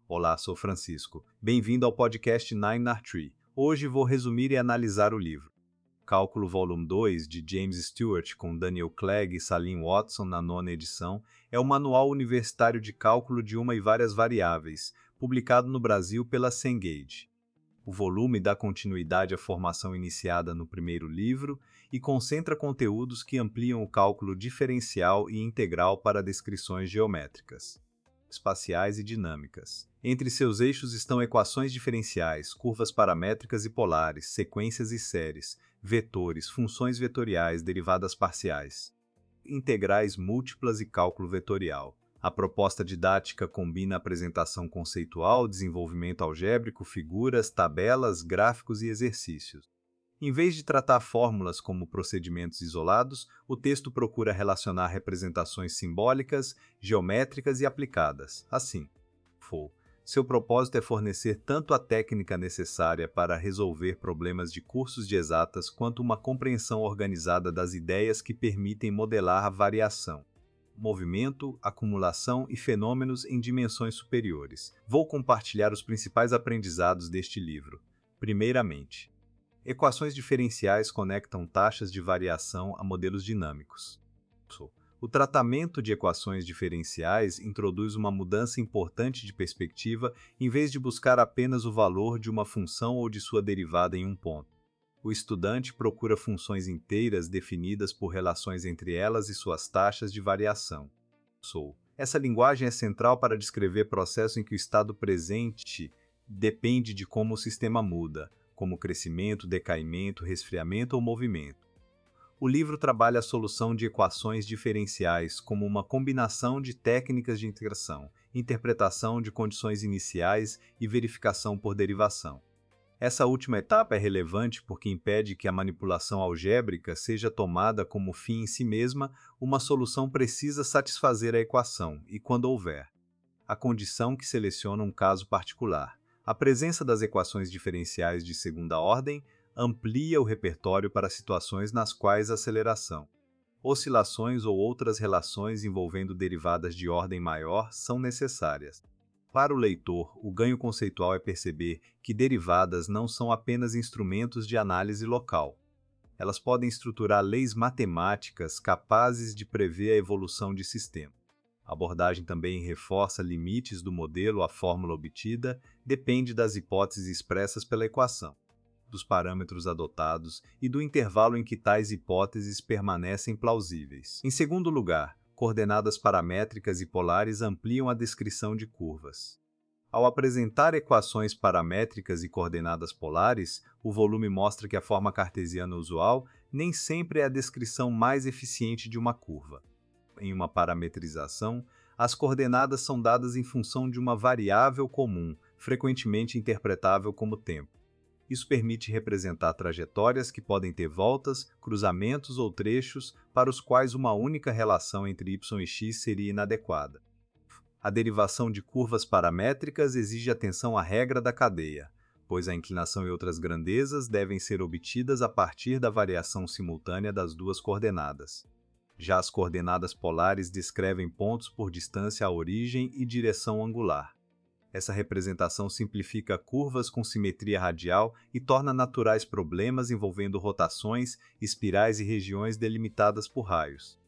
Olá, sou Francisco. Bem-vindo ao podcast Nine Tree. Hoje vou resumir e analisar o livro Cálculo Volume 2, de James Stewart, com Daniel Clegg e Salim Watson na nona edição, é o Manual Universitário de Cálculo de Uma e Várias Variáveis, publicado no Brasil pela Cengage. O volume dá continuidade à formação iniciada no primeiro livro e concentra conteúdos que ampliam o cálculo diferencial e integral para descrições geométricas, espaciais e dinâmicas. Entre seus eixos estão equações diferenciais, curvas paramétricas e polares, sequências e séries, vetores, funções vetoriais, derivadas parciais, integrais múltiplas e cálculo vetorial. A proposta didática combina apresentação conceitual, desenvolvimento algébrico, figuras, tabelas, gráficos e exercícios. Em vez de tratar fórmulas como procedimentos isolados, o texto procura relacionar representações simbólicas, geométricas e aplicadas. Assim, seu propósito é fornecer tanto a técnica necessária para resolver problemas de cursos de exatas quanto uma compreensão organizada das ideias que permitem modelar a variação, movimento, acumulação e fenômenos em dimensões superiores. Vou compartilhar os principais aprendizados deste livro. Primeiramente, equações diferenciais conectam taxas de variação a modelos dinâmicos. O tratamento de equações diferenciais introduz uma mudança importante de perspectiva em vez de buscar apenas o valor de uma função ou de sua derivada em um ponto. O estudante procura funções inteiras definidas por relações entre elas e suas taxas de variação. Essa linguagem é central para descrever processos em que o estado presente depende de como o sistema muda, como crescimento, decaimento, resfriamento ou movimento. O livro trabalha a solução de equações diferenciais como uma combinação de técnicas de integração, interpretação de condições iniciais e verificação por derivação. Essa última etapa é relevante porque impede que a manipulação algébrica seja tomada como fim em si mesma. Uma solução precisa satisfazer a equação, e quando houver a condição que seleciona um caso particular. A presença das equações diferenciais de segunda ordem amplia o repertório para situações nas quais aceleração, oscilações ou outras relações envolvendo derivadas de ordem maior são necessárias. Para o leitor, o ganho conceitual é perceber que derivadas não são apenas instrumentos de análise local. Elas podem estruturar leis matemáticas capazes de prever a evolução de sistemas. A abordagem também reforça limites do modelo. A fórmula obtida depende das hipóteses expressas pela equação, dos parâmetros adotados e do intervalo em que tais hipóteses permanecem plausíveis. Em segundo lugar, coordenadas paramétricas e polares ampliam a descrição de curvas. Ao apresentar equações paramétricas e coordenadas polares, o volume mostra que a forma cartesiana usual nem sempre é a descrição mais eficiente de uma curva. Em uma parametrização, as coordenadas são dadas em função de uma variável comum, frequentemente interpretável como tempo. Isso permite representar trajetórias que podem ter voltas, cruzamentos ou trechos para os quais uma única relação entre y e x seria inadequada. A derivação de curvas paramétricas exige atenção à regra da cadeia, pois a inclinação e outras grandezas devem ser obtidas a partir da variação simultânea das duas coordenadas. Já as coordenadas polares descrevem pontos por distância à origem e direção angular. Essa representação simplifica curvas com simetria radial e torna naturais problemas envolvendo rotações, espirais e regiões delimitadas por raios.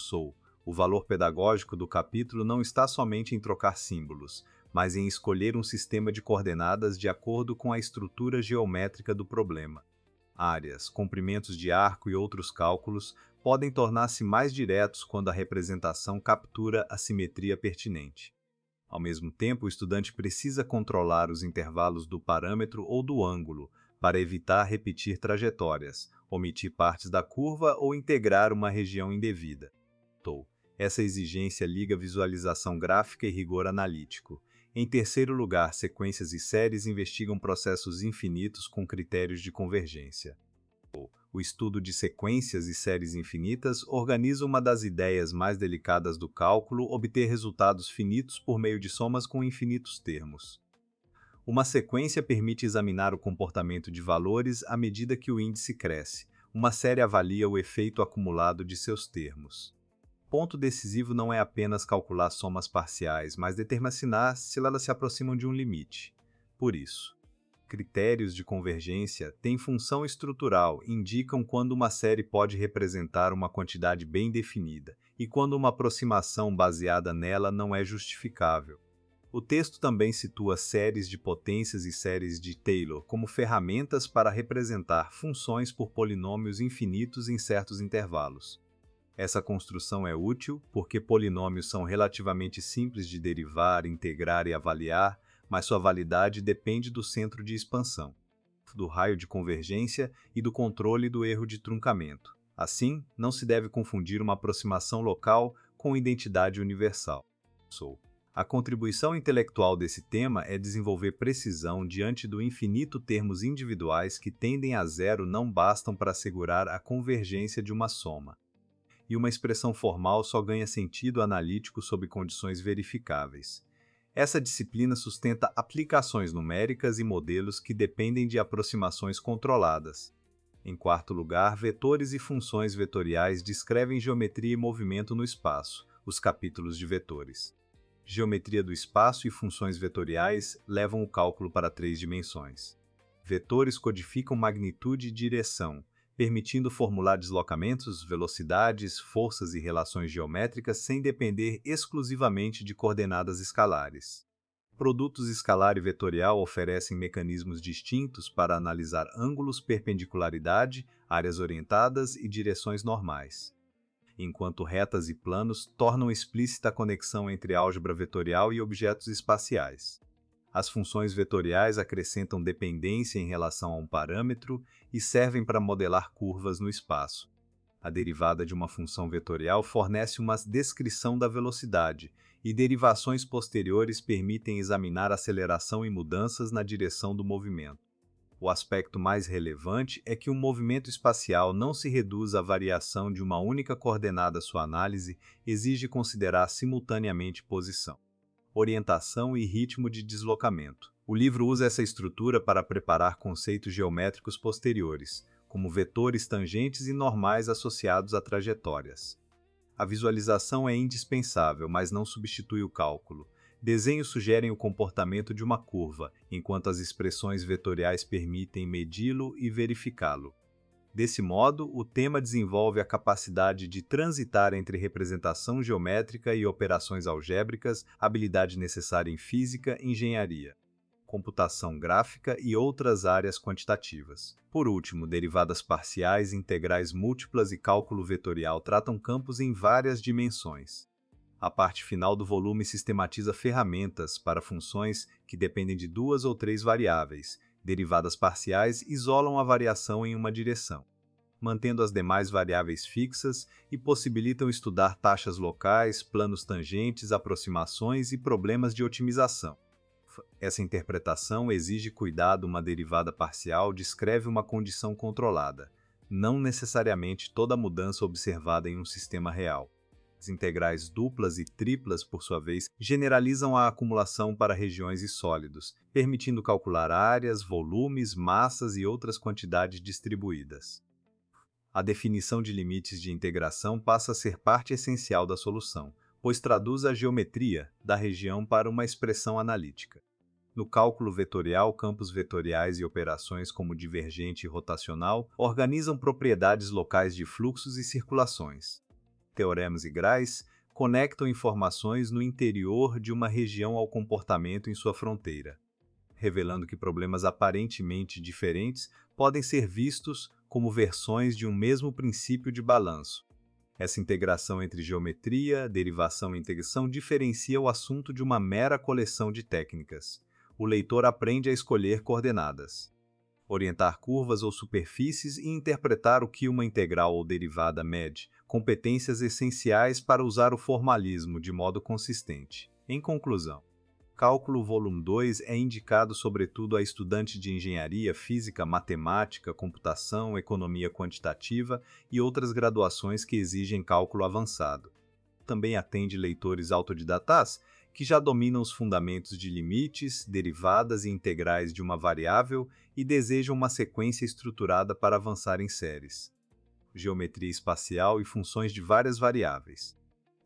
O valor pedagógico do capítulo não está somente em trocar símbolos, mas em escolher um sistema de coordenadas de acordo com a estrutura geométrica do problema. Áreas, comprimentos de arco e outros cálculos podem tornar-se mais diretos quando a representação captura a simetria pertinente. Ao mesmo tempo, o estudante precisa controlar os intervalos do parâmetro ou do ângulo para evitar repetir trajetórias, omitir partes da curva ou integrar uma região indevida. Essa exigência liga visualização gráfica e rigor analítico. Em terceiro lugar, sequências e séries investigam processos infinitos com critérios de convergência. O estudo de sequências e séries infinitas organiza uma das ideias mais delicadas do cálculo: obter resultados finitos por meio de somas com infinitos termos. Uma sequência permite examinar o comportamento de valores à medida que o índice cresce. Uma série avalia o efeito acumulado de seus termos. Ponto decisivo não é apenas calcular somas parciais, mas determinar se elas se aproximam de um limite. Por isso, critérios de convergência têm função estrutural, indicam quando uma série pode representar uma quantidade bem definida e quando uma aproximação baseada nela não é justificável. O texto também situa séries de potências e séries de Taylor como ferramentas para representar funções por polinômios infinitos em certos intervalos. Essa construção é útil porque polinômios são relativamente simples de derivar, integrar e avaliar, mas sua validade depende do centro de expansão, do raio de convergência e do controle do erro de truncamento. Assim, não se deve confundir uma aproximação local com identidade universal. A contribuição intelectual desse tema é desenvolver precisão diante do infinito termos individuais que tendem a zero não bastam para assegurar a convergência de uma soma. E uma expressão formal só ganha sentido analítico sob condições verificáveis. Essa disciplina sustenta aplicações numéricas e modelos que dependem de aproximações controladas. Em quarto lugar, vetores e funções vetoriais descrevem geometria e movimento no espaço, os capítulos de vetores. Geometria do espaço e funções vetoriais levam o cálculo para 3 dimensões. Vetores codificam magnitude e direção, permitindo formular deslocamentos, velocidades, forças e relações geométricas sem depender exclusivamente de coordenadas escalares. Produtos escalar e vetorial oferecem mecanismos distintos para analisar ângulos, perpendicularidade, áreas orientadas e direções normais, enquanto retas e planos tornam explícita a conexão entre álgebra vetorial e objetos espaciais. As funções vetoriais acrescentam dependência em relação a um parâmetro e servem para modelar curvas no espaço. A derivada de uma função vetorial fornece uma descrição da velocidade, e derivações posteriores permitem examinar aceleração e mudanças na direção do movimento. O aspecto mais relevante é que um movimento espacial não se reduz à variação de uma única coordenada. Sua análise exige considerar simultaneamente posição, orientação e ritmo de deslocamento. O livro usa essa estrutura para preparar conceitos geométricos posteriores, como vetores tangentes e normais associados a trajetórias. A visualização é indispensável, mas não substitui o cálculo. Desenhos sugerem o comportamento de uma curva, enquanto as expressões vetoriais permitem medi-lo e verificá-lo. Desse modo, o tema desenvolve a capacidade de transitar entre representação geométrica e operações algébricas, habilidade necessária em física, engenharia, computação gráfica e outras áreas quantitativas. Por último, derivadas parciais, integrais múltiplas e cálculo vetorial tratam campos em várias dimensões. A parte final do volume sistematiza ferramentas para funções que dependem de 2 ou 3 variáveis. Derivadas parciais isolam a variação em uma direção, mantendo as demais variáveis fixas e possibilitam estudar taxas locais, planos tangentes, aproximações e problemas de otimização. Essa interpretação exige cuidado. Uma derivada parcial descreve uma condição controlada, não necessariamente toda mudança observada em um sistema real. As integrais duplas e triplas, por sua vez, generalizam a acumulação para regiões e sólidos, permitindo calcular áreas, volumes, massas e outras quantidades distribuídas. A definição de limites de integração passa a ser parte essencial da solução, pois traduz a geometria da região para uma expressão analítica. No cálculo vetorial, campos vetoriais e operações como divergente e rotacional organizam propriedades locais de fluxos e circulações. Teoremas e graus conectam informações no interior de uma região ao comportamento em sua fronteira, revelando que problemas aparentemente diferentes podem ser vistos como versões de um mesmo princípio de balanço. Essa integração entre geometria, derivação e integração diferencia o assunto de uma mera coleção de técnicas. O leitor aprende a escolher coordenadas, orientar curvas ou superfícies e interpretar o que uma integral ou derivada mede, competências essenciais para usar o formalismo de modo consistente. Em conclusão, Cálculo Volume 2 é indicado sobretudo a estudantes de engenharia, física, matemática, computação, economia quantitativa e outras graduações que exigem cálculo avançado. Também atende leitores autodidatas que já dominam os fundamentos de limites, derivadas e integrais de uma variável e desejam uma sequência estruturada para avançar em séries, geometria espacial e funções de várias variáveis.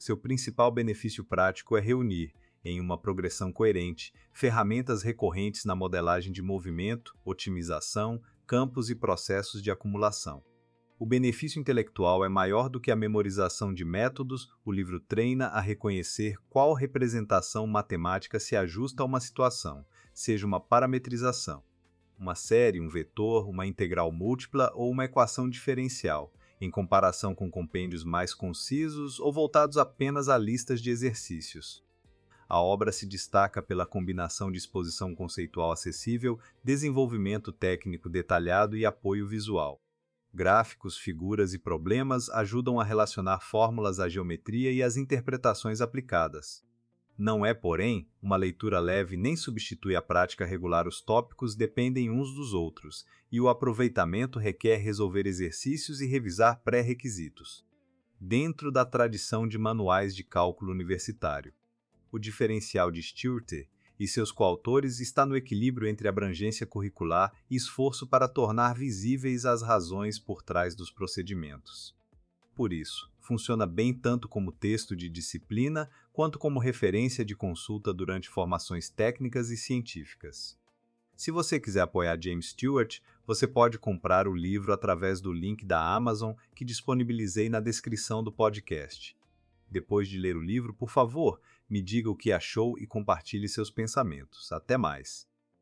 Seu principal benefíscio prático é reunir, em uma progressão coerente, ferramentas recorrentes na modelagem de movimento, otimização, campos e processos de acumulação. O benefício intelectual é maior do que a memorização de métodos. O livro treina a reconhecer qual representação matemática se ajusta a uma situação, seja uma parametrização, uma série, um vetor, uma integral múltipla ou uma equação diferencial, em comparação com compêndios mais concisos ou voltados apenas a listas de exercícios. A obra se destaca pela combinação de exposição conceitual acessível, desenvolvimento técnico detalhado e apoio visual. Gráficos, figuras e problemas ajudam a relacionar fórmulas à geometria e às interpretações aplicadas. Não é, porém, uma leitura leve nem substitui a prática regular. Os tópicos dependem uns dos outros, e o aproveitamento requer resolver exercícios e revisar pré-requisitos. Dentro da tradição de manuais de cálculo universitário, o diferencial de Stewart e seus coautores está no equilíbrio entre abrangência curricular e esforço para tornar visíveis as razões por trás dos procedimentos. Por isso, funciona bem tanto como texto de disciplina quanto como referência de consulta durante formações técnicas e científicas. Se você quiser apoiar James Stewart, você pode comprar o livro através do link da Amazon que disponibilizei na descrição do podcast. Depois de ler o livro, por favor, me diga o que achou e compartilhe seus pensamentos. Até mais!